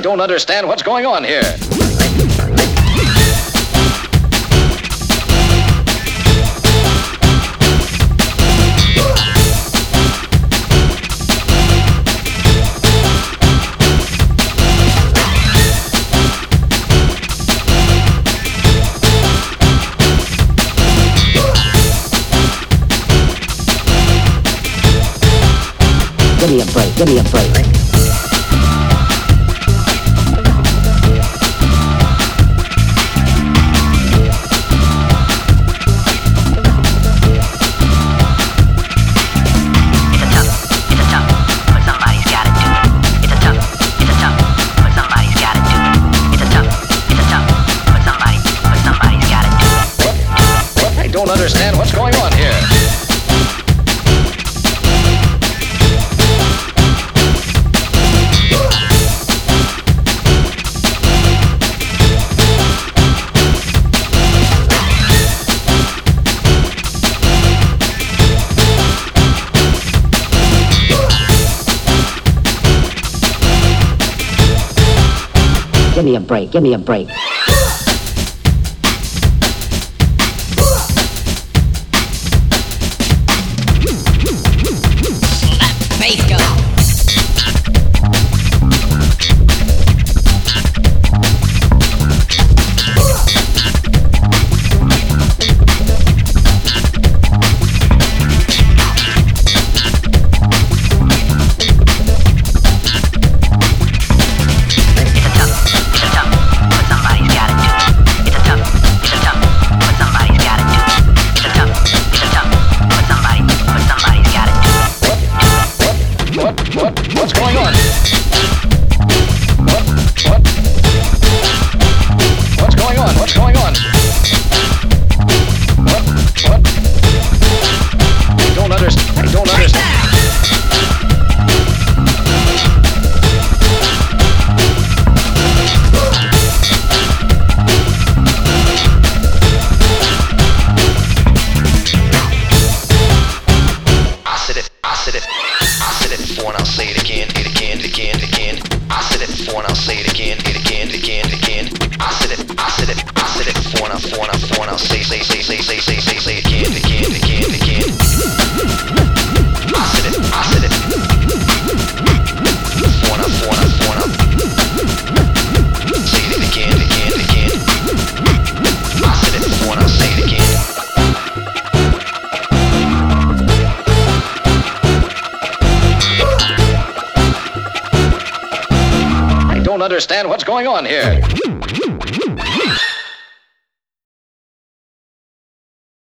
don't understand what's going on here. Give me a break, give me a break. I don't understand what's going on here. Give me a break, give me a break. Bass go. What's going on? What's going on? What's going on? What? I don't understand. I don't understand. I said it before and I'll say it again. I said it before and I'll say it again. I said it before and I'll say it again. I said it before and I'll say it again. I said it before and I'll say it again. I don't understand what's going on here.